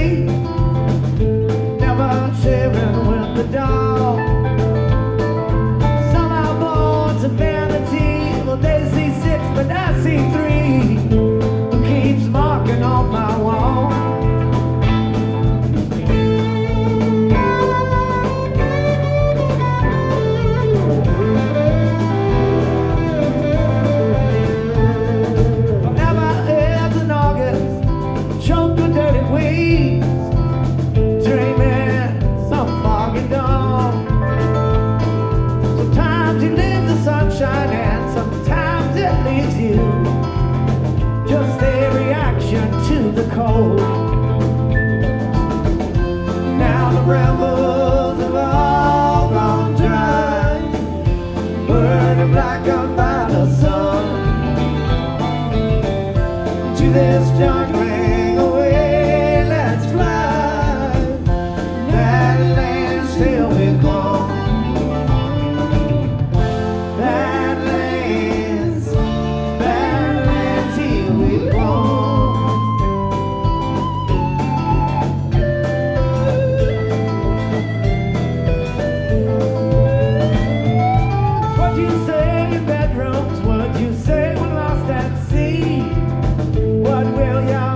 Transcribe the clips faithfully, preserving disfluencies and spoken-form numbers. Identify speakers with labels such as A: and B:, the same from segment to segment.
A: way, never sharing with the dog. Some are born to vanity, well they see six but I see three, who keeps marking on my wall. And sometimes it leaves you just a reaction to the cold. Now the rebels have all gone dry, burning black up by the sun. To this jungling away, let's fly. That land still will come. What will y'all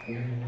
A: Thank you.